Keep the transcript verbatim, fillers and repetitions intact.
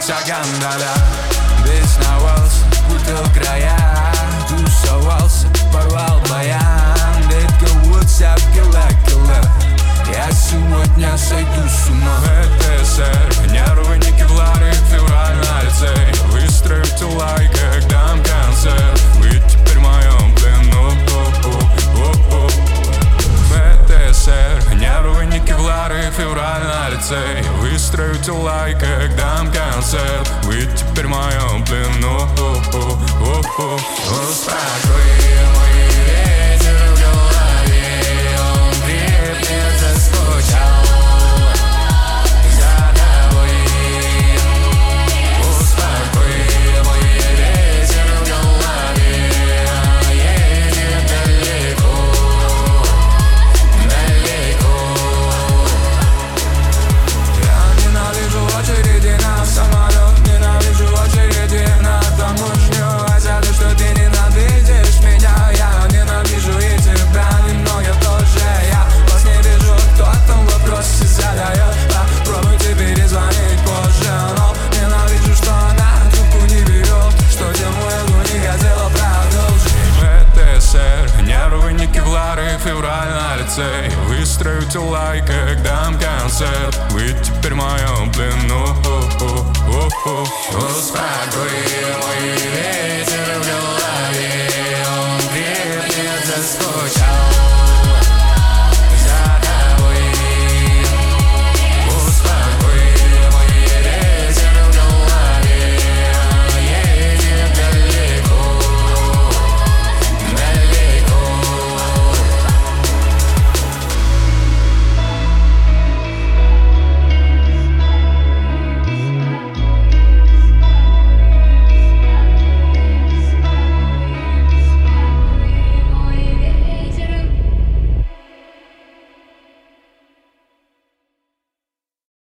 гондоля. Бесновался, путал края, тусовался, порвал баян. Дэткался в кило-кило, я сегодня сойду с ума. ВТСР, нервы, не кевлары, февраль на лице. Выстроите лайк, как дам концерт. Вы теперь в моем плену. ВТСР, нервы, не кевлары, февраль на лице. Выстроите лайк, как дам концерт. Вы теперь в моем плену. Успокойся.